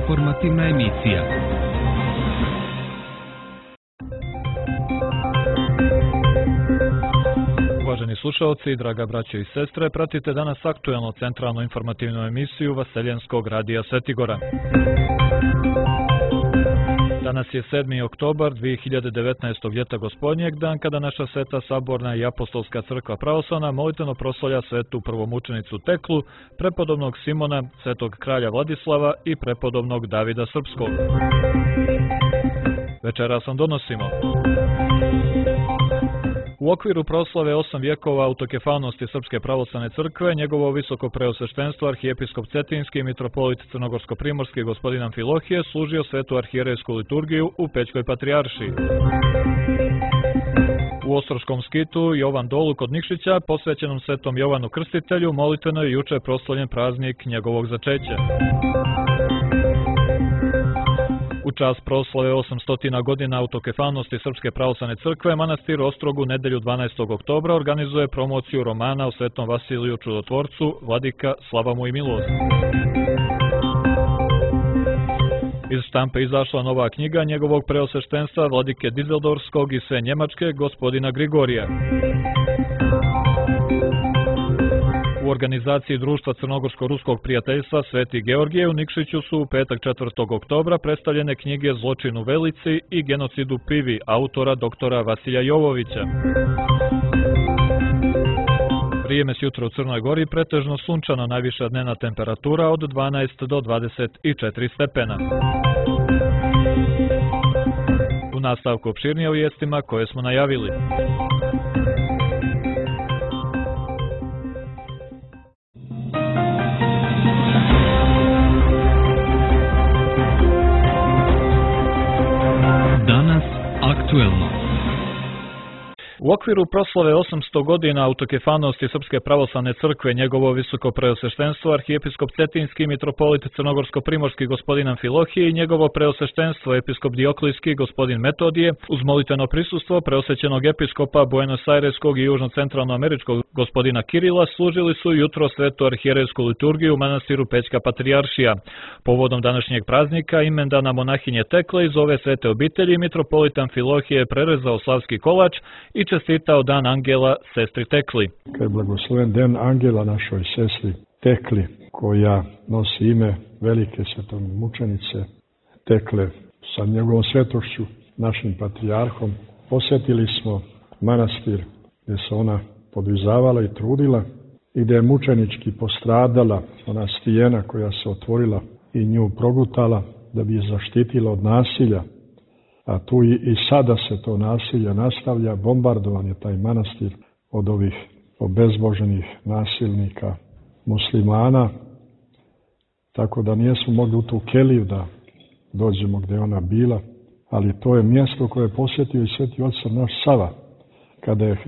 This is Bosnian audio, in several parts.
informativna emisija. Uvaženi slušalci, draga braćo i sestre, pratite danas aktuelno centralnu informativnu emisiju Vaseljenskog radija Svetigora. Danas je 7. oktobar 2019. ljeta gospodnjeg, dan kada naša Sveta Saborna i Apostolska crkva pravoslavna molitveno proslavlja svetu prvomučenicu Teklu, prepodobnog Simona, svetog kralja Vladislava i prepodobnog Davida Srpskog. Večeras vam donosimo: u okviru proslave 8 vjekova autokefalnosti Srpske pravoslavne crkve, njegovo visoko preosveštenstvo arhijepiskop Cetinski i mitropolit Crnogorsko-primorski gospodin Amfilohije služio svetu arhijerejsku liturgiju u Pećkoj patrijaršiji. U Ostroškom skitu Jovan Dolu kod Nikšića, posvećenom svetom Jovanu Krstitelju, molitveno je juče proslavljen praznik njegovog začeća. U čast proslave 800 godina autokefalnosti Srpske pravoslavne crkve, manastir Ostrogu nedelju 12. oktobra organizuje promociju romana o svetom Vasiliju Čudotvorcu, Vladika, slava mu i milost. Iz štampe izašla nova knjiga njegovog preosveštenstva Vladike Dizeldorskog i sve Njemačke, gospodina Grigorija. U organizaciji Društva Crnogorsko-ruskog prijateljstva Sveti Georgije u Nikšiću su u petak 4. oktobra predstavljene knjige Zločin u Velici i Genocid u Pivi autora doktora Vasilja Jovovića. Vrijeme s jutra u Crnoj Gori pretežno sunčano, najviša dnevna temperatura od 12 do 24 stepena. U nastavku opširnije o vijestima koje smo najavili. Danas aktuelno. U okviru proslave 800 godina autokefalnosti Srpske pravoslavne crkve, njegovo visoko preosveštenstvo arhijepiskop Cetinski, mitropolit Crnogorsko-primorski gospodin Amfilohije i njegovo preosveštenstvo episkop Dioklijski gospodin Metodije, uz molitveno prisustvo preosvećenog episkopa Buenos Aireskog i južno-centralnoameričkog gospodina Kirila, služili su jutro svetu arhijerejsku liturgiju u manastiru Pećka patrijaršija. Povodom današnjeg praznika, imendana monahinje Tekle iz ove svete obitelji, mitropolit Amfilohije je prerezao slavski kolač i čestitao dan Angela sestri Tekli. Kad je blagosloven dan Angela našoj sestri Tekli, koja nosi ime velike svetomučenice Tekle, sa njegovom svetošću, našim patrijarhom, posjetili smo manastir gdje se ona podvizavala i trudila i gdje je mučenički postradala ona stijena koja se otvorila i nju progutala da bi je zaštitila od nasilja. A tu i sada se to nasilje nastavlja, bombardovan je taj manastir od ovih obezboženih nasilnika muslimana, tako da nijesmo mogli u tu keliju da dođemo gdje ona bila, ali to je mjesto koje je posjetio i sveti otac naš Sava, kada je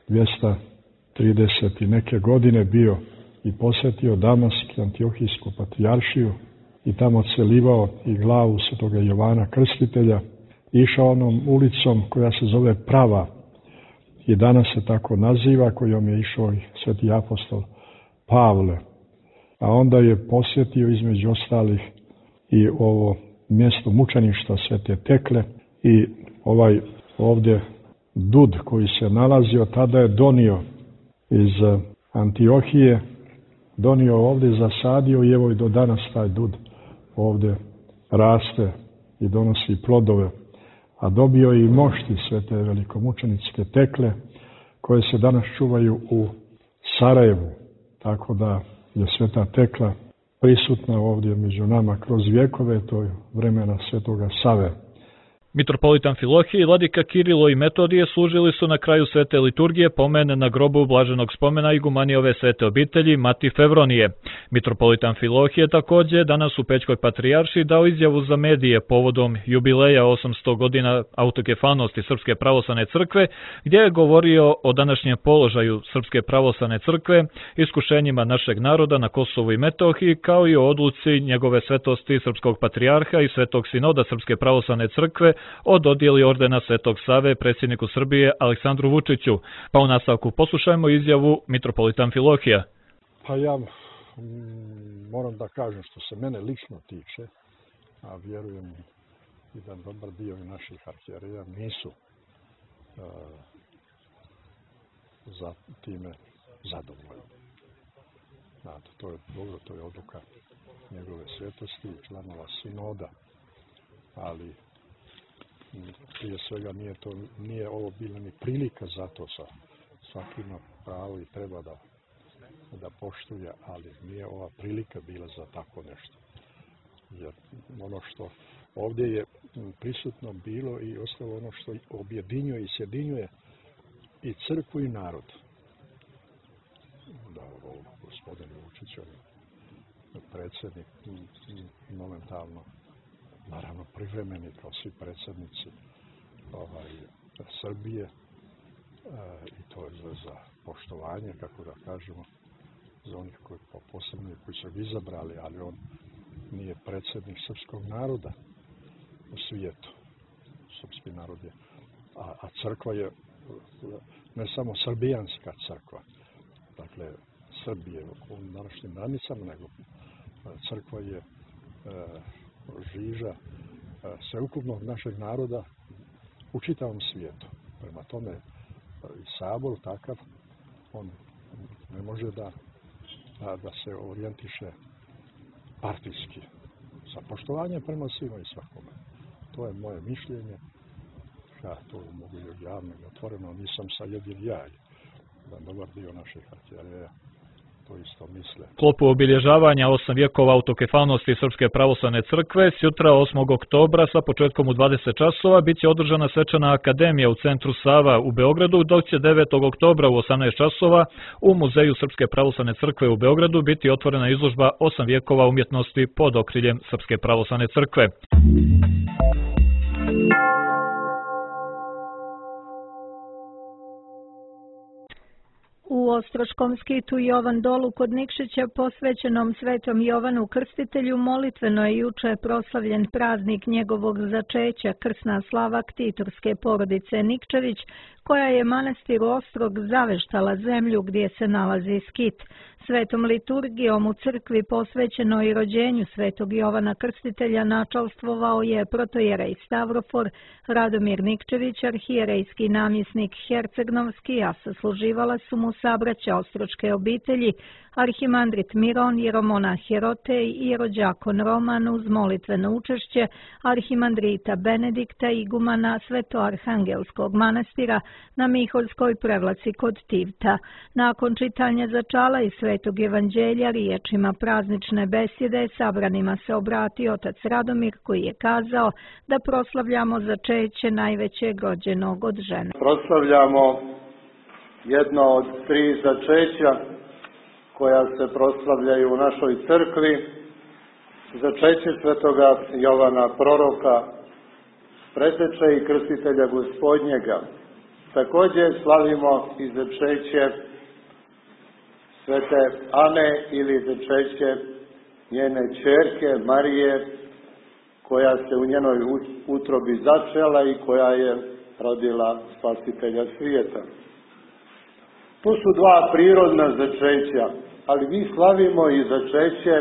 1230 i neke godine bio i posjetio Damask, Antiohijsku patrijaršiju i tamo celivao i glavu svetoga Jovana Krstitelja, išao onom ulicom koja se zove Prava i danas se tako naziva, kojom je išao i sveti apostol Pavle. A onda je posjetio između ostalih i ovo mjesto mučeništva svete Tekle i ovaj ovdje dud koji se nalazio, tada je donio iz Antiohije, donio ovdje, zasadio i evo i do danas taj dud ovdje raste i donosi plodove. A dobio je i mošti svete velikomučeničke Tekle, koje se danas čuvaju u Sarajevu. Tako da je sveta Tekla prisutna ovdje među nama kroz vjekove, to je vremena svetoga Save. Mitropolit Amfilohije i vladika Kirilo i Metodije služili su na kraju svete liturgije pomen na grobu blaženog spomena igumanijove svete obitelji Mati Fevronije. Mitropolit Amfilohije također danas u Pećkoj patrijaršiji dao izjavu za medije povodom jubileja 800 godina autokefalnosti Srpske pravoslavne crkve, gdje je govorio o današnjem položaju Srpske pravoslavne crkve, iskušenjima našeg naroda na Kosovu i Metohiji, kao i o odluci njegove svetosti Srpskog patrijarha i Svetog sinoda Srpske pravoslavne crkve o dodjeli ordena Svetog Save predsjedniku Srbije Aleksandru Vučiću. Pa u nastavku poslušajmo izjavu mitropolita Amfilohija. Pa ja moram da kažem, što se mene lično tiče, a vjerujem i da dobar dio naših arhijereja nisu za time zadovoljni. Znate, to je dobro, to je odluka njegove svetosti i članova sinoda, ali prije svega nije ovo bila ni prilika za to. Svaki ima pravo i treba da poštuje, ali nije ova prilika bila za tako nešto. Jer ono što ovdje je prisutno bilo i ostalo ono što objedinjuje i sjedinjuje i crkvu i narod. Da, gospodin Vučić, predsjednik momentalno, naravno privremeni kao svi predsjednici Srbije, i to je za poštovanje, kako da kažemo, za onih posebno koji su izabrali, ali on nije predsjednik srpskog naroda u svijetu. Srpski narod je, a crkva je ne samo srbijanska crkva, dakle Srbije u današnjim granicama, nego crkva je žiža sveukupnog našeg naroda u čitavom svijetu. Prema tome i sabor takav, on ne može da se orijentiše partijski, sa poštovanjem prema svima i svakome. To je moje mišljenje. Ja to mogu i javno i otvoreno, nisam sad jedin ja, da dobar dio naših arhijereja to isto misle. U sklopu obilježavanja 8 vjekova autokefalnosti Srpske pravoslavne crkve, sutra 8. oktobra sa početkom u 20 časova bit će održana svečana akademija u centru Sava u Beogradu, dok će 9. oktobra u 18 časova u Muzeju Srpske pravoslavne crkve u Beogradu biti otvorena izložba 8 vjekova umjetnosti pod okriljem Srpske pravoslavne crkve. U Ostroškom skitu Jovan Dolu kod Nikšića posvećenom Svetom Jovanu Krstitelju molitveno je juče proslavljen praznik njegovog začeća, krsna slava ktitorske porodice Nikčević, koja je manastiru Ostrog zaveštala zemlju gdje se nalazi skit. Svetom liturgijom u crkvi posvećenoj rođenju Svetog Jovana Krstitelja načalstvovao je protojerej Stavrofor Radomir Nikčević, arhijerejski namjesnik Hercegnovski, a sasluživala su mu sabraća ostroške obitelji, arhimandrit Miron, jeromonah Jerotej i jerođakon Roman uz molitveno učešće arhimandrita Benedikta igumana Svetoarhangelskog manastira na Miholjskoj prevlaci kod Tivta. Nakon čitanja začala i Svetog evanđelja riječima praznične besjede sabranima se obratio otac Radomir, koji je kazao da proslavljamo začeće najvećeg rođenog od žene. Proslavljamo jedno od 3 začeća koja se proslavljaju u našoj crkvi, začeće Svetoga Jovana proroka, preteče i krstitelja Gospodnjega. Također slavimo i začeće Svete Ane ili začeće njene ćerke Marije, koja se u njenoj utrobi začela i koja je rodila Spasitelja svijeta. To su 2 prirodna začeća, ali mi slavimo i začeće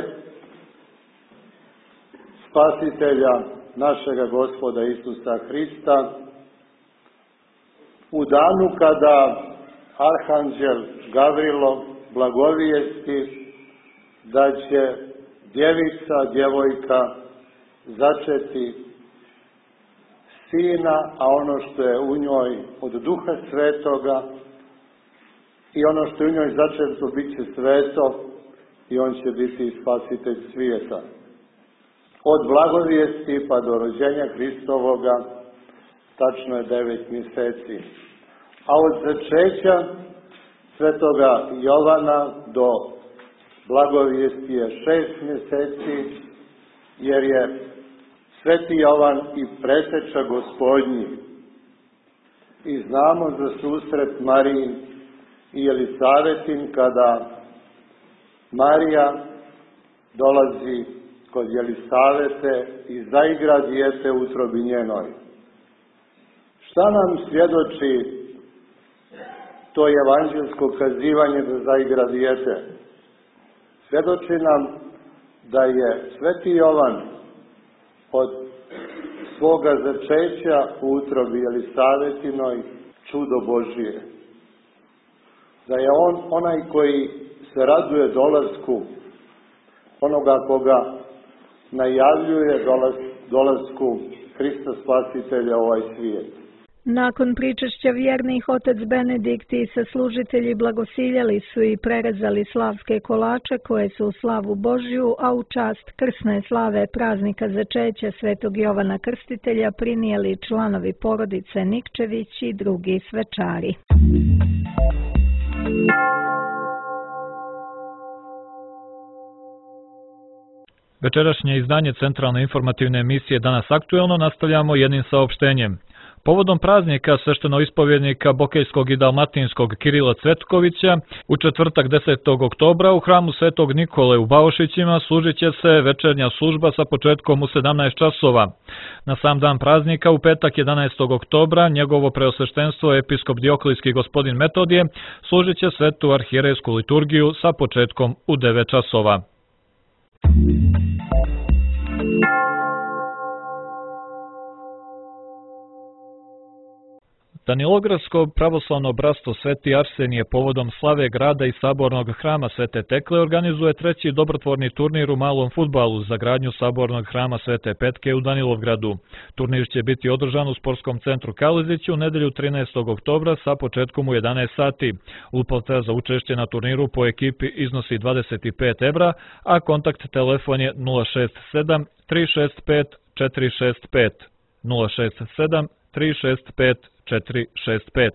Spasitelja našega Gospoda Isusa Hrista u danu kada Arhanđel Gavrilo blagovijesti da će djevojka začeti sina, a ono što je u njoj od Duha Svetoga i ono što je u njoj začeto bit će sveto i on će biti spasitelj svijeta. Od blagovijesti pa do rođenja Hristovoga tačno je 9 mjeseci. A od začeća Svetoga Jovana do blagovijesti je 6 mjeseci, jer je Sveti Jovan i preteča Gospodnji. I znamo za susret Mariji i Elisavetin, kada Marija dolazi kod Elisavete i zaigra dijete u utrobi njenoj. Šta nam svjedoči to evanđelsko kazivanje da zaigra dijete? Svjedoči nam da je Sveti Jovan od svoga začeća u utrobi Elisavetinoj čudo Božije. Da je on onaj koji se raduje dolasku onoga koga najavljuje dolasku Hrista Spasitelja u ovaj svijet. Nakon pričešća vjernih, otac Benedikt i saslužitelji blagosiljali su i prerezali slavske kolače koje su u slavu Božju, a u čast krsne slave praznika začeća svetog Jovana Krstitelja prinijeli članovi porodice Nikčević i drugi svečari. Večerašnje izdanje centralne informativne emisije Danas aktuelno nastavljamo jednim saopštenjem. Povodom praznika sveštenoispovjednika Bokejskog i Dalmatinskog Kirila Cvetkovića, u četvrtak 10. oktobra u hramu Svetog Nikole u Baušićima služit će se večernja služba sa početkom u 17 časova. Na sam dan praznika, u petak 11. oktobra, njegovo preosveštenstvo episkop Dioklijski gospodin Metodije služit će svetu arhijerejsku liturgiju sa početkom u 9 časova. Danilogradsko pravoslavno bratstvo Sveti Arsenije povodom slave grada i sabornog hrama Svete Tekle organizuje treći dobrotvorni turnir u malom fudbalu za gradnju sabornog hrama Svete Petke u Danilovgradu. Turnir će biti održan u sportskom centru Kalezić u nedelju 13. oktobra sa početkom u 11 sati. Uplata za učešće na turniru po ekipi iznosi 25 evra, a kontakt telefon je 067 365 465 067 365 465.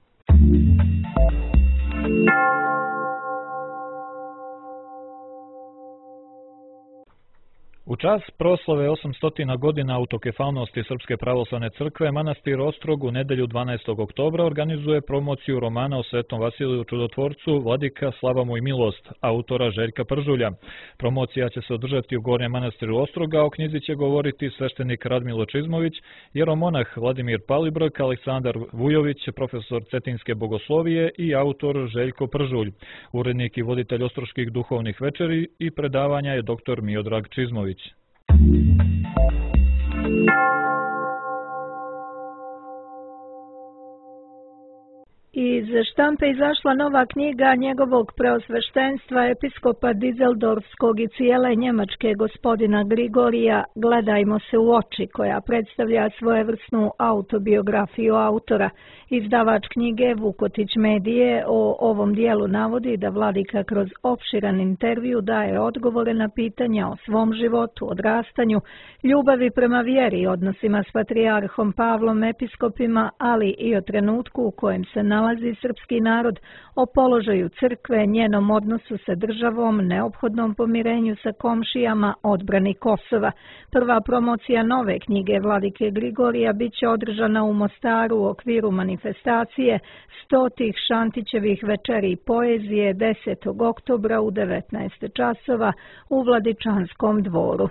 U čast proslave 800 godina autokefalnosti Srpske pravoslavne crkve, manastir Ostrog u nedelju 12. oktobra organizuje promociju romana o Svetom Vasiliju Čudotvorcu Vladika slava mu i milost, autora Željka Pržulja. Promocija će se održati u Gornjem manastiru Ostroga, o knjizi će govoriti sveštenik Radmilo Čizmović, jeromonah Vladimir Palibrk, Aleksandar Vujović, profesor Cetinske bogoslovije i autor Željko Pržulj. Urednik i voditelj ostroških duhovnih večeri i predavanja je dr. Miodrag Čizmović. Iz štampe izašla nova knjiga njegovog preosveštenstva episkopa Dizeldorfskog i cijele Njemačke gospodina Grigorija Gledajmo se u oči, koja predstavlja svojevrsnu autobiografiju autora. Izdavač knjige Vukotić Medije o ovom dijelu navodi da vladika kroz opširan intervju daje odgovore na pitanja o svom životu, odrastanju, ljubavi prema vjeri, odnosima s patrijarhom Pavlom, episkopima, ali i o trenutku u kojem se nalazi srpski narod, o položaju crkve, njenom odnosu sa državom, neophodnom pomirenju sa komšijama, odbrani Kosova. Prva promocija nove knjige vladike Grigorija biće održana u Mostaru u okviru manifestacije 100 Šantićevih večeri poezije 10. oktobra u 19 časova u Vladičanskom dvoru.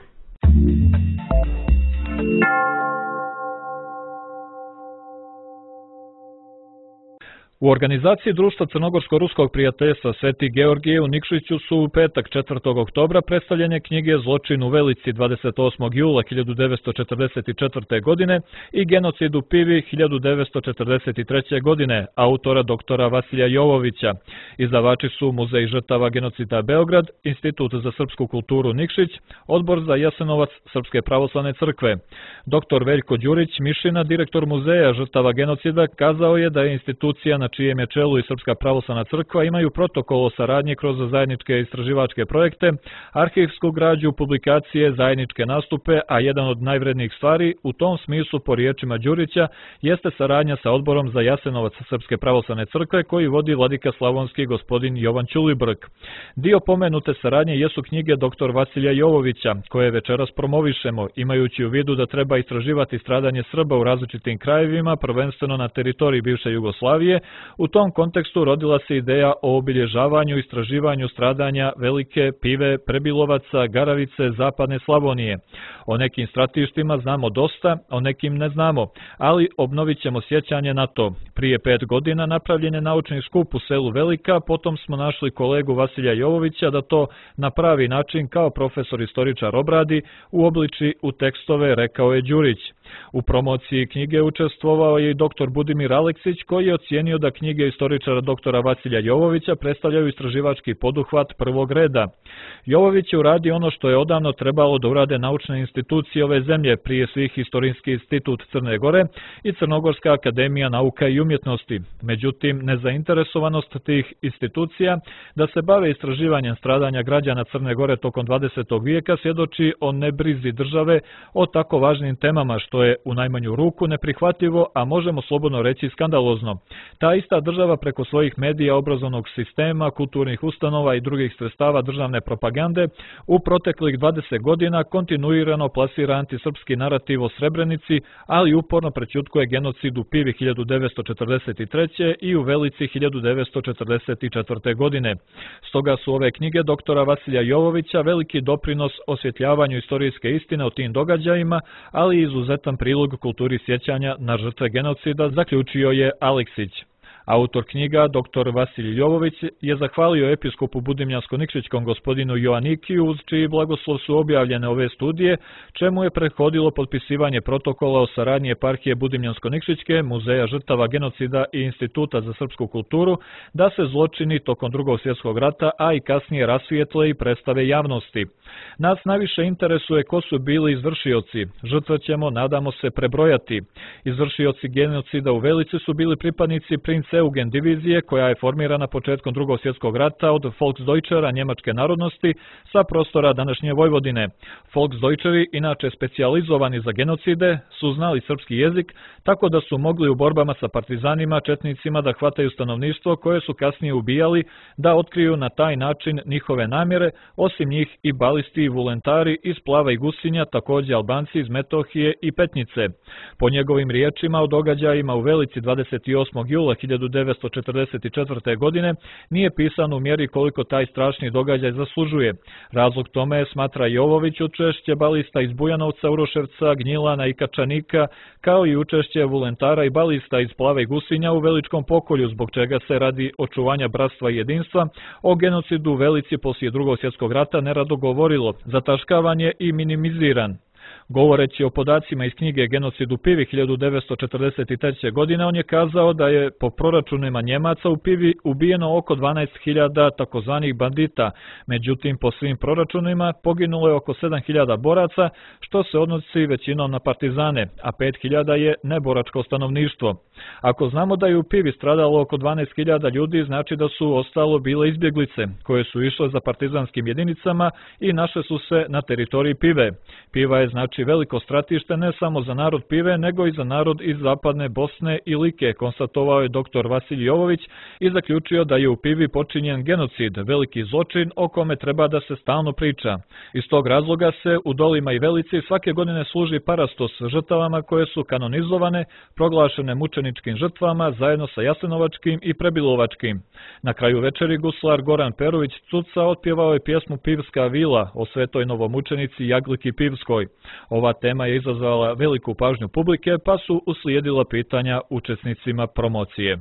U organizaciji Društva Crnogorsko-ruskog prijateljstva Sveti Georgije u Nikšiću su u petak 4. oktobra predstavljene knjige Zločin u Velici 28. jula 1944. godine i Genocid u Pivi 1943. godine, autora doktora Vasilija Jovovića. Izdavači su Muzej žrtava genocida Beograd, Institut za srpsku kulturu Nikšić, Odbor za Jasenovac Srpske pravoslavne crkve. Dr. Veljko Đurić Mišina, direktor Muzeja žrtava genocida, kazao je da je institucija na čijem je čelu i Srpska pravoslavna crkva imaju protokol o saradnji kroz zajedničke istraživačke projekte, arhivsku građu, publikacije, zajedničke nastupe, a jedan od najvrednijih stvari u tom smislu, po riječima Đurića, jeste saradnja sa Odborom za Jasenovac Srpske pravoslavne crkve koji vodi vladika slavonski gospodin Jovan Ćulibrk. Dio pomenute saradnje jesu knjige dr. Vasilija Jovovića, koje večeras promovišemo, imajući u vidu da treba istraživati stradanje Srba u različitim krajevima, prvenstveno na teritoriji bivše Jugoslavije, U tom kontekstu rodila se ideja o obilježavanju i istraživanju stradanja Velike, Pive, Prebilovaca, Garavice, Zapadne Slavonije. O nekim stratištima znamo dosta, o nekim ne znamo, ali obnovit ćemo sjećanje na to. Prije 5 godina napravljen je naučni skup u selu Velika, potom smo našli kolegu Vasilja Jovovića da to na pravi način kao profesor istoričar obradi, uobliči u tekstove, rekao je Đurić. U promociji knjige učestvovao je i dr. Budimir Aleksić, koji je ocijenio da knjige istoričara dr. Vasilja Jovovića predstavljaju istraživački poduhvat prvog reda. Jovović je uradio ono što je odavno trebalo da urade naučne institucije ove zemlje, prije svih Historijski institut Crne Gore i Crnogorska akademija nauka i umjetnosti. Međutim, nezainteresovanost tih institucija da se bave istraživanjem stradanja građana Crne Gore tokom 20. vijeka svjedoči o nebrizi države o tako važnim temama, što je u najmanju ruku neprihvatljivo, a možemo slobodno reći skandalozno. Ta ista država preko svojih medija, obrazovnog sistema, kulturnih ustanova i drugih sredstava državne propagande u proteklih 20 godina kontinuirano plasira antisrpski narativ o Srebrenici, ali uporno prećutkuje genocid u Pivi 1943. i u Velici 1944. godine. Stoga su ove knjige doktora Vasilja Jovovića veliki doprinos osvjetljavanju istorijske istine o tim događajima, ali i izuzetan prilog kulturi sjećanja na žrtve genocida, zaključio je Aleksić. Autor knjiga, dr. Vasilij Jovović, je zahvalio episkopu Budimljansko-Nikšićkom gospodinu Joanikiju, uz čiji blagoslov su objavljene ove studije, čemu je prethodilo potpisivanje protokola o saradnji eparhije Budimljansko-Nikšićke, Muzeja žrtava genocida i Instituta za srpsku kulturu, da se zločini tokom Drugog svjetskog rata, a i kasnije rasvijetle i predstave javnosti. Nas najviše interesuje ko su bili izvršioci. Žrtve ćemo, nadamo se, prebrojati. Izvršioci genocida u Velici su bili pripadnici Princ Eugen divizije, koja je formirana početkom Drugog svjetskog rata od Volksdeutschera njemačke narodnosti sa prostora današnje Vojvodine. Volksdeutscheri, inače specijalizovani za genocide, su znali srpski jezik, tako da su mogli u borbama sa partizanima, četnicima da hvataju stanovništvo koje su kasnije ubijali, da otkriju na taj način njihove namjere, osim njih i balisti i voluntari iz Plava i Gusinja, također Albanci iz Metohije i Petnice. Po njegovim riječima o događajima u Velici 28. jula 1944. godine nije pisano u mjeri koliko taj strašni događaj zaslužuje. Razlog tome je, smatra Jovović, učešće balista iz Bujanovca, Uroševca, Gnjilana i Kačanika, kao i učešće voluntara i balista iz Plave i Gusinja u Veličkom pokolju, zbog čega se radi očuvanja bratstva i jedinstva o genocidu u Velici poslije Drugog svjetskog rata nerado govorilo, zataškavan je i minimiziran. Govoreći o podacima iz knjige Genocid u Pivi 1943. godine, on je kazao da je po proračunima Njemaca u Pivi ubijeno oko 12.000 takozvanih bandita, međutim po svim proračunima poginulo je oko 7.000 boraca, što se odnosi većinom na partizane, a 5.000 je neboračko stanovništvo. Ako znamo da je u Pivi stradalo oko 12.000 ljudi, znači da su ostalo bile izbjeglice, koje su išle za partizanskim jedinicama i našle su se na teritoriji Pive. Piva je znači veliko stratište ne samo za narod Pive, nego i za narod iz zapadne Bosne i Like, konstatovao je dr. Vasilij Jovović i zaključio da je u Pivi počinjen genocid, veliki zločin o kome treba da se stalno priča. Iz tog razloga se u Dolima i Velici svake godine služi parastos žrtvama koje su kanonizovane, proglašene mučeničkim žrtvama zajedno sa Jasenovačkim i Prebilovačkim. Na kraju večeri guslar Goran Perović Cuca otpjevao je pjesmu Pivska vila o svetoj novomučenici Jagliki Pivskoj. Ova tema je izazvala veliku pažnju publike, pa su uslijedila pitanja učesnicima promocije.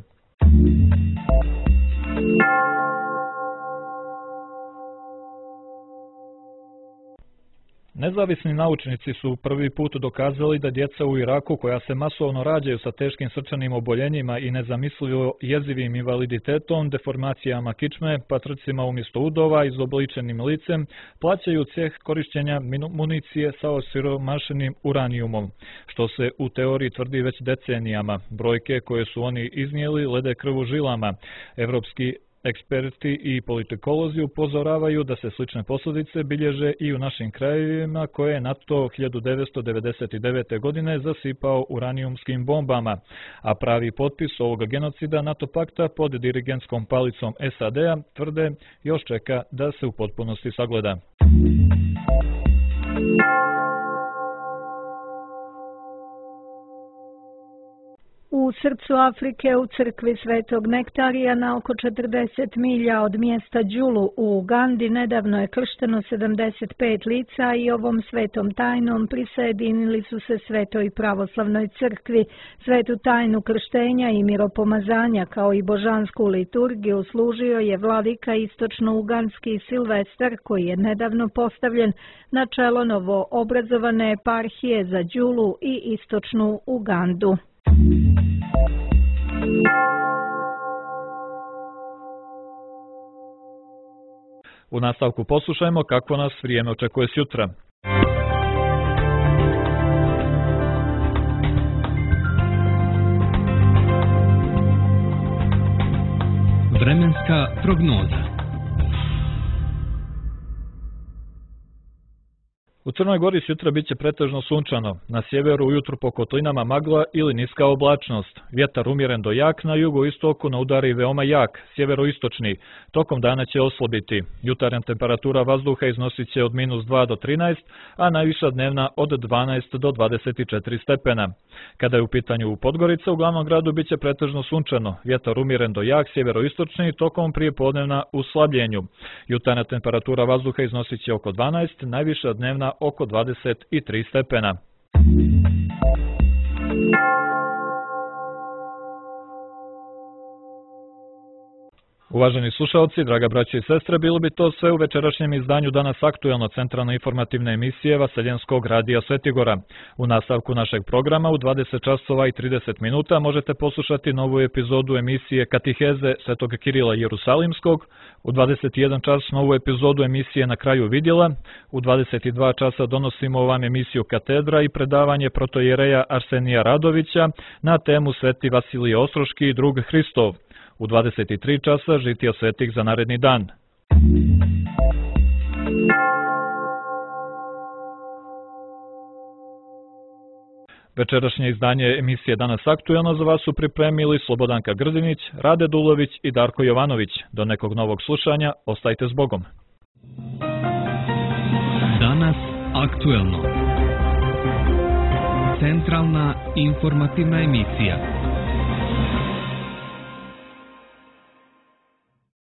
Nezavisni naučnici su prvi put dokazali da djeca u Iraku, koja se masovno rađaju sa teškim srčanim oboljenjima i nezamislivo jezivim invaliditetom, deformacijama kičme, patrcima umjesto udova, izobličenim licem, plaćaju ceh korištenja municije sa osiromašenim uranijumom, što se u teoriji tvrdi već decenijama. Brojke koje su oni iznijeli lede krv u žilama. Evropski eksperti i politikolozi upozoravaju da se slične posljedice bilježe i u našim krajevima koje je NATO 1999. godine zasipao uranijumskim bombama, a pravi potpis ovog genocida NATO pakta pod dirigentskom palicom SAD-a tvrde još čeka da se u potpunosti sagleda. U srcu Afrike, u crkvi Svetog Nektarija na oko 40 milja od mjesta Đulu u Ugandi nedavno je kršteno 75 lica i ovom svetom tajnom prisajedinili su se Svetoj pravoslavnoj crkvi. Svetu tajnu krštenja i miropomazanja kao i božansku liturgiju služio je vladika istočno-uganski Silvestar koji je nedavno postavljen na čelo novo obrazovane eparhije za Đulu i istočnu Ugandu. U nastavku poslušajmo kako nas vrijeme očekuje sutra. Vremenska prognoza. U Crnoj Gori sutra biće pretežno sunčano, na sjeveru ujutru po kotlinama magla ili niska oblačnost, vjetar umjeren do jak, na jugoistoku na udari veoma jak, sjeveroistočni, tokom dana će oslabiti. Jutarnja temperatura vazduha iznosit će od -2 do 13, a najviša dnevna od 12 do 24 stepena. Kada je u pitanju Podgorica, u glavnom gradu biće pretežno sunčano, vjetar umjeren do jak, sjeveroistočni, tokom prijepodnevna u slabljenju. Jutarnja temperatura vazduha iznosit će oko 12, najviša dnevna oko 23 stepena. Uvaženi slušalci, draga braće i sestre, bilo bi to sve u večerašnjem izdanju Danas aktuelno centralno informativne emisije Vaseljenskog radija Svetigora. U nastavku našeg programa u 20 časova i 30 minuta možete poslušati novu epizodu emisije Katiheze Svetog Kirila Jerusalimskog, u 21 čas novu epizodu emisije Na kraju vidjela, u 22 časa donosimo vam emisiju Katedra i predavanje protojereja Arsenija Radovića na temu Sveti Vasilije Ostroški i drug Hristov. U 23 časa žitija svetih za naredni dan. Večerašnje izdanje emisije Danas aktuelno za vas su pripremili Slobodanka Grdinić, Rade Dulović i Darko Jovanović. Do nekog novog slušanja, ostajte s Bogom. Danas aktuelno. Centralna informativna emisija.